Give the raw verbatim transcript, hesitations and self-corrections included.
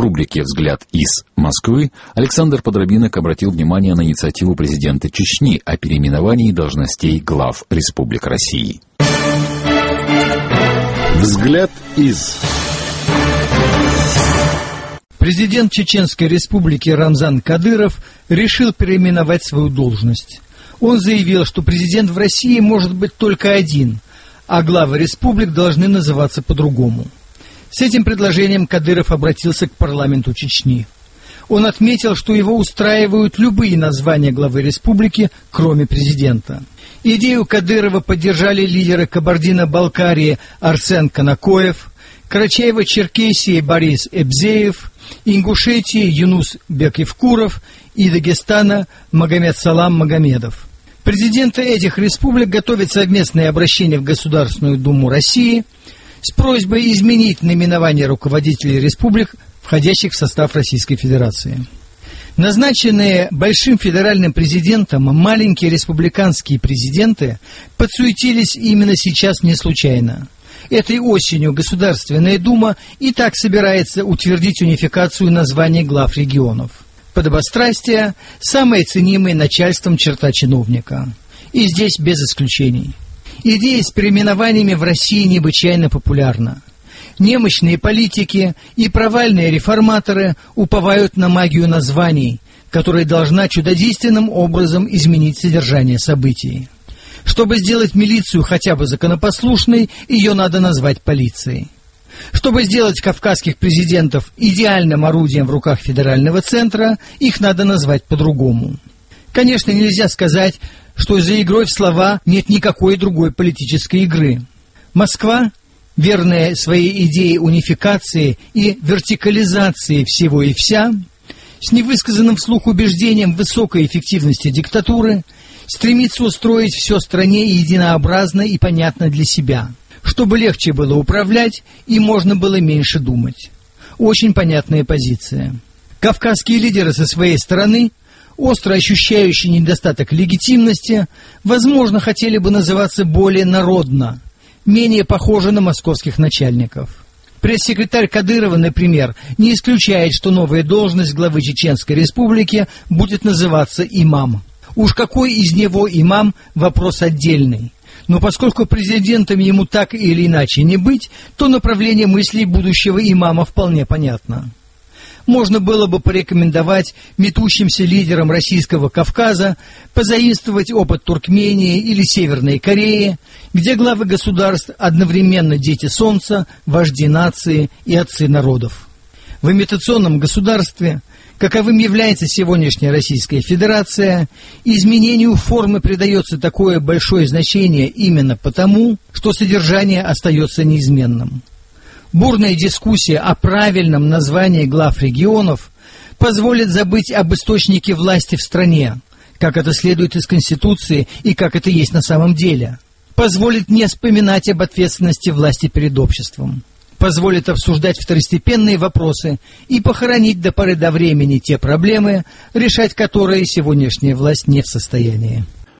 рубрике «Взгляд из Москвы» Александр Подробинок обратил внимание на инициативу президента Чечни о переименовании должностей глав республик России. «Взгляд из». Президент Чеченской Республики Рамзан Кадыров решил переименовать свою должность. Он заявил, что президент в России может быть только один, а главы республик должны называться по-другому. С этим предложением Кадыров обратился к парламенту Чечни. Он отметил, что его устраивают любые названия главы республики, кроме президента. Идею Кадырова поддержали лидеры Кабардино-Балкарии Арсен Канакоев, Карачаево-Черкесии Борис Эбзеев, Ингушетии Юнус Бекевкуров и Дагестана Магомед Салам Магомедов. Президенты этих республик готовят совместное обращение в Государственную Думу России с просьбой изменить наименование руководителей республик, входящих в состав Российской Федерации. Назначенные большим федеральным президентом маленькие республиканские президенты подсуетились именно сейчас не случайно. Этой осенью Государственная Дума и так собирается утвердить унификацию названий глав регионов. Подобострастие – самая ценимая начальством черта чиновника. И здесь без исключений. Идея с переименованиями в России необычайно популярна. Немощные политики и провальные реформаторы уповают на магию названий, которая должна чудодейственным образом изменить содержание событий. Чтобы сделать милицию хотя бы законопослушной, ее надо назвать полицией. Чтобы сделать кавказских президентов идеальным орудием в руках федерального центра, их надо назвать по-другому. Конечно, нельзя сказать, что за игрой в слова нет никакой другой политической игры. Москва, верная своей идее унификации и вертикализации всего и вся, с невысказанным вслух убеждением высокой эффективности диктатуры, стремится устроить все в стране единообразно и понятно для себя, чтобы легче было управлять и можно было меньше думать. Очень понятная позиция. Кавказские лидеры со своей стороны, остро ощущающие недостаток легитимности, возможно, хотели бы называться более народно, менее похоже на московских начальников. Пресс-секретарь Кадырова, например, не исключает, что новая должность главы Чеченской Республики будет называться имам. Уж какой из него имам – вопрос отдельный. Но поскольку президентом ему так или иначе не быть, то направление мыслей будущего имама вполне понятно. Можно было бы порекомендовать метущимся лидерам Российского Кавказа позаимствовать опыт Туркмении или Северной Кореи, где главы государств одновременно дети солнца, вожди нации и отцы народов. В имитационном государстве, каковым является сегодняшняя Российская Федерация, изменению формы придается такое большое значение именно потому, что содержание остается неизменным. Бурная дискуссия о правильном названии глав регионов позволит забыть об источнике власти в стране, как это следует из Конституции и как это есть на самом деле, позволит не вспоминать об ответственности власти перед обществом, позволит обсуждать второстепенные вопросы и похоронить до поры до времени те проблемы, решать которые сегодняшняя власть не в состоянии.